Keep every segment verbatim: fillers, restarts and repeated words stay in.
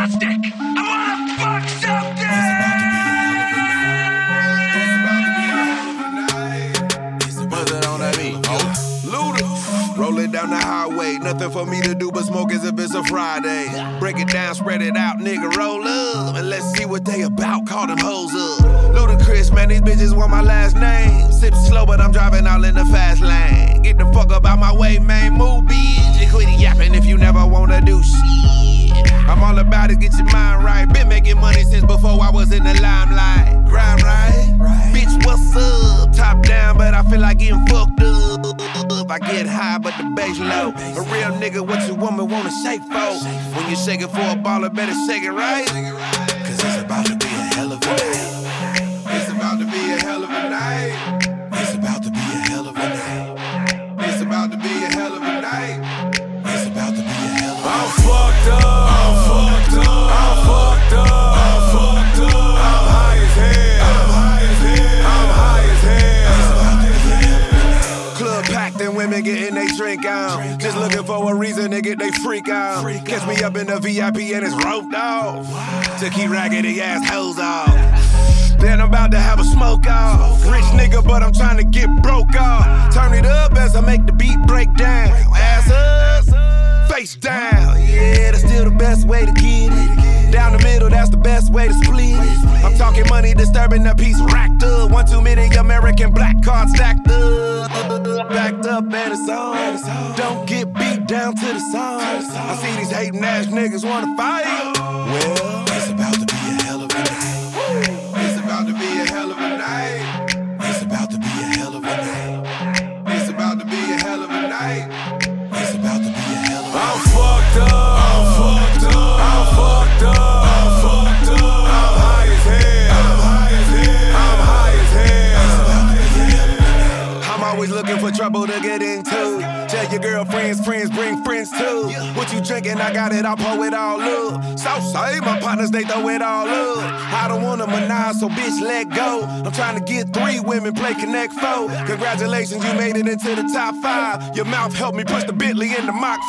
stick. I wanna fuck something. Buzz it on that beat. Oh, Luda. Roll it down the highway. Nothing for me to do but smoke as if it's a Friday. Break it down, spread it out, nigga, roll up. And let's see what they about. Call them hoes up. Ludacris, man, these bitches want my last name. Sip slow, but I'm driving all in the fast lane. Get the fuck up out my way, man. Move, bitch. And quit yapping if you never wanna do shit. I'm all about it, get your mind right. Been making money since before I was in the limelight. Grind right, right. Bitch, what's up? Top down, but I feel like getting fucked up. I get high, but the bass low. A real nigga, what you woman wanna shake for? When you shake it for a baller, better shake it right. Cause it's about to be a hell of a night. It's about to be a hell of a night. It's about to be a hell of a night. It's about to be a hell of a night. It's about to be a hell of a night. I'm fucked up. I'm fucked up. I'm fucked up. I'm fucked up. I'm high as hell. I'm high as hell. I'm high as hell. It's about to be a hell of a night. Club packed and women getting they drink on. Just looking for a reason to get they freak on. Catch me up in the V I P and it's roped off. To keep raggedy ass hoes off. Then I'm about to have a smoke off. Rich nigga, but I'm trying to get broke off. Turn it up as I make the beat break down. Ass up, face down. Yeah, that's still the best way to get it. Down the middle, that's the best way to split it. I'm talking money, disturbing the piece racked up. One too many American black cards stacked up. Backed up and it's on. Don't get beat down to the song. I see these hating ass niggas wanna fight. Well, it's about to be a hell of a night. It's about to be a hell of a night. It's about to be a hell of a night. It's about to be a hell of a night. It's about to be a hell of a night. I'm fucked up. I'm fucked up. I'm fucked up. I'm fucked up. I'm high as hell. I'm high as hell. I'm high as hell. It's about to be a hell of a night. I'm always looking for trouble to get into. Tell your girlfriends, friends, bring friends too. What you drinking? I got it, I'll pour it all up. Southside, my partners, they throw it all up. I don't wanna menage, so bitch, let go. I'm trying to get three women, play Connect Four. Congratulations, you made it into the top five. Your mouth helped me push the Bentley in the Mach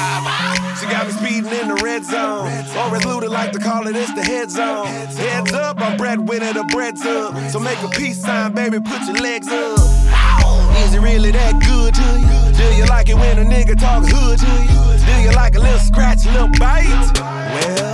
five. She got me speeding in the red zone. Or as Luda like to call it, it's the head zone. Heads up, I'm breadwinner, the bread's up. So make a peace sign, baby, put your legs up. Is it really that good to you? Do you like it when a nigga talk hood to you? Do you like a little scratch, a little bite? Well,